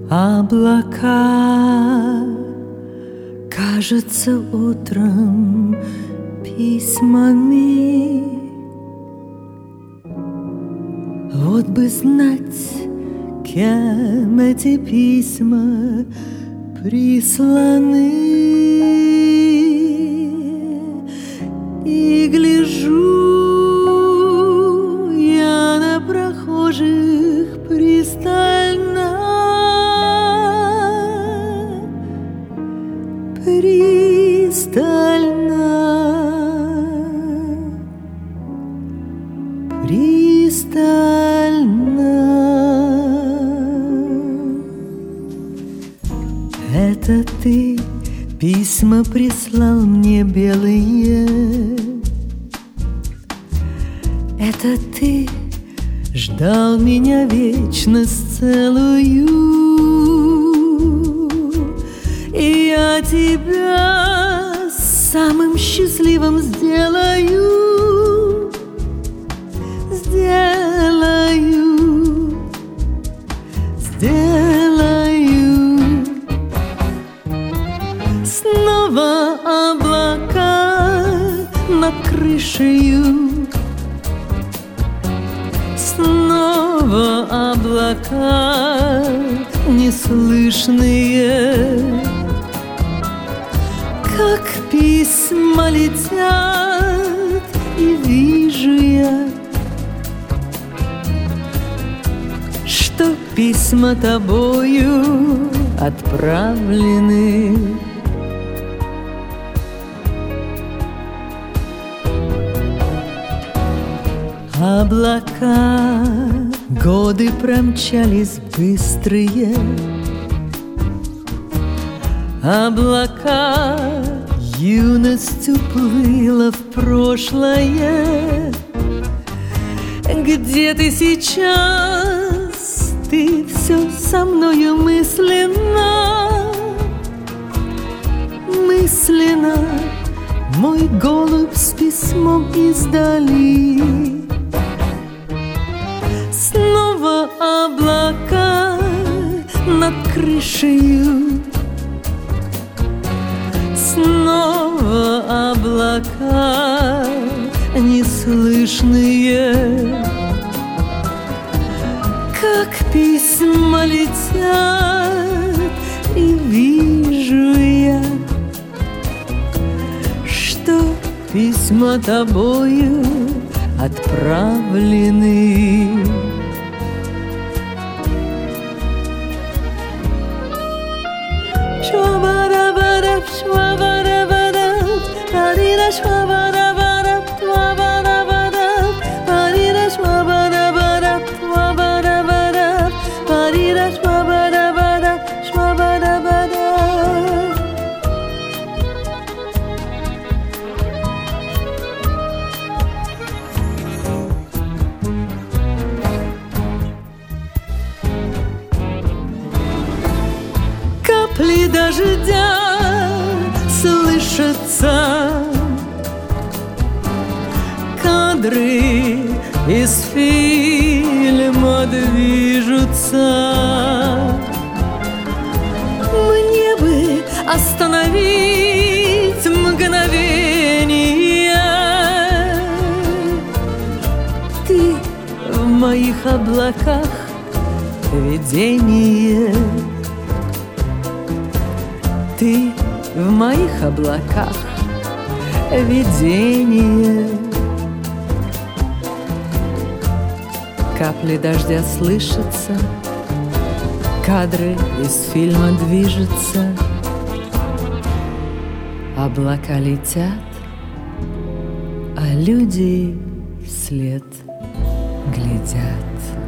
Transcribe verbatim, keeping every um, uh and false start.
Облака, кажется, утром письмами. Вот бы знать, кем эти письма присланы. И гляжу я на прохожих пристально, пристально, пристально. Это ты письма прислал мне белые, это ты ждал меня вечность целую, и я тебя самым счастливым сделаю, сделаю, сделаю. Снова облака над крышею, снова облака неслышные, как письма летят, и вижу я, что письма тобою отправлены. Облака, годы промчались быстрые, облака, юность уплыла в прошлое. Где ты сейчас? Ты все со мною мысленно, мысленно. Мой голубь с письмом издали. Снова облака над крышею, снова облака неслышные, как письма летят, и вижу я, что письма тобою отправлены. Швабара-бара, швабара-бара, парира швабара-бара, швабара-бара, парира швабара-бара, швабара-бара, парира швабара-бара, швабара-бара. Капли дождя слышатся, кадры из фильма движутся. Мне бы остановить мгновение. Ты в моих облаках видение. Ты в моих облаках видение. Капли дождя слышатся, кадры из фильма движутся. Облака летят, а люди вслед глядят.